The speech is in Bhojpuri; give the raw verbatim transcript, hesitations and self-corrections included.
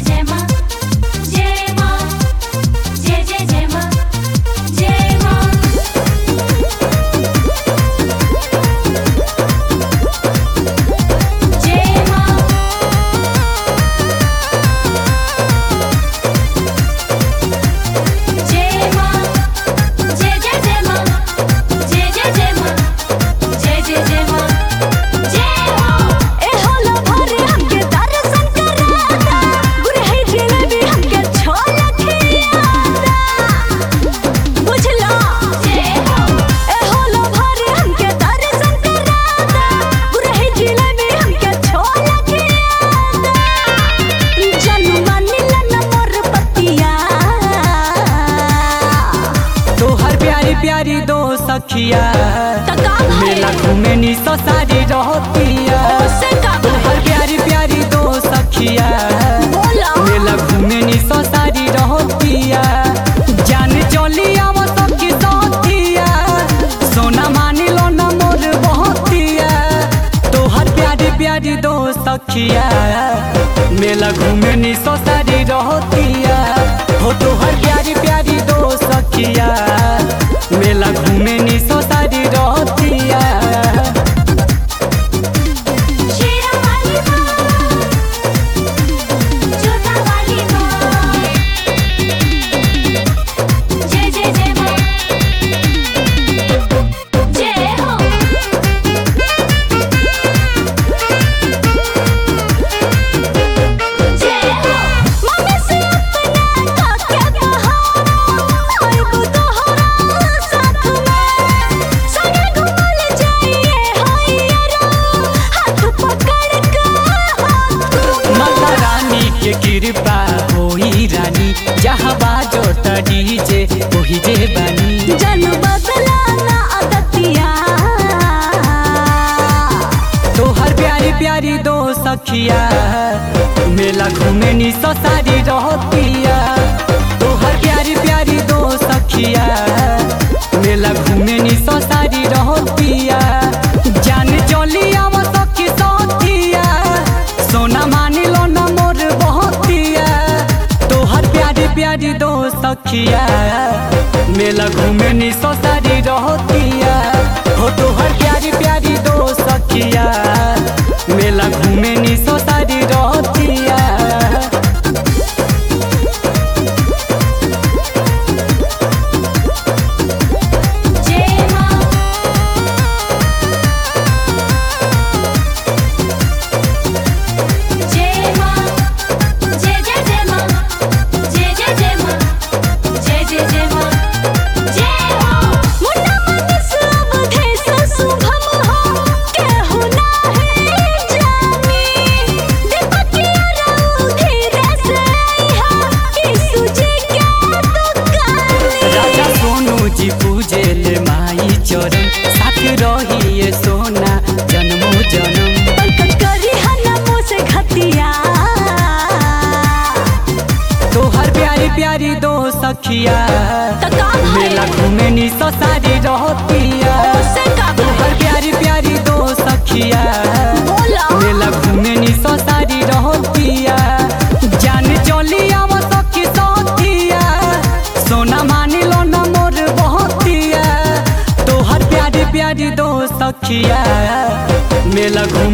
जय माँ जय माँ जय जय जय माँ जय माँ जय माँ जय माँ जय जय जय माँ जय जय जय माँ जय जय जय माँ जय माँ ए होला भरे हमके दर्शन कराता गुरहै जिलेबी हमके छोला खियाता बुझला जय हो ए होला भरे हमके दर्शन कराता गुरहै जिलेबी हमके छोला खियाता जनुआ नीलन मोर पतिया तोहर प्यारी प्यारी दो सखिया तका मेला घूमे नी सो सारी रहतिया से का तोहर प्यारी प्यारी दो सखिया बोला मेला घूमे नी सो सारी रहतिया जान चली आव सखी साथिया सोना मानी लो न मोर बहतिया तोहर प्यारी प्यारी दो सखिया मेला घूमे नी सो सारी रहतिया हो तोहर प्यारी प्यारी दो सखिया मेला घूमे नी सो सारी रहतिया शेरा वाली माँ जोता वाली माँ जय जय जय माँ जय हो जय हो मम्मी से अपना काके बहाना आइबो तोहरा साथ में संगे घूमल जाइए होइरा हाथ पकड़ के हाथ माता रानी के कृपा होई रानी जहाँ बाजो त डीजे ओही जे बानी जन बदला ना अदतिया तोहर प्यारी प्यारी दो सखिया मेला घूमे नी सो सारी रहतिया तोहर प्यारी प्यारी दो सखिया मेला घूमे नी सो सारी रहतिया जान चली आव सखी साथिया सोना मानी लो न मोर बहतिया तोहर प्यारी प्यारी दो सखिया मेला घूमे नी सो सारी रहतिया हो तोहर प्यारी प्यारी दो सखिया मेला घूमे नी सो सारी रहतिया जय माँ जय माँ जय जय जय माँ जय जय जय माँ जय जय जय माँ जय हो मुन्ना मन सब देश शुभम हो केहू नाही जानी दीपकिया रहू धीरे से आइहा यीशु जी के दुकानी राजा सोनू जी पूजे ले माई चरण साथ रहिए सोना जन्मो जन्म पंकज करी हनमो से घतिया तोहर प्यारी प्यारी दो सखिया तका मेला घूमे नी सो सारी रहतिया से का तोहर प्यारी प्यारी दो सखिया बोला मेला घूमे नी सो सारी रहतिया जान चली आव सखी साथिया सोना मानी लो न मोर बहतिया तोहर प्यारी प्यारी दो सखिया मेला घूमे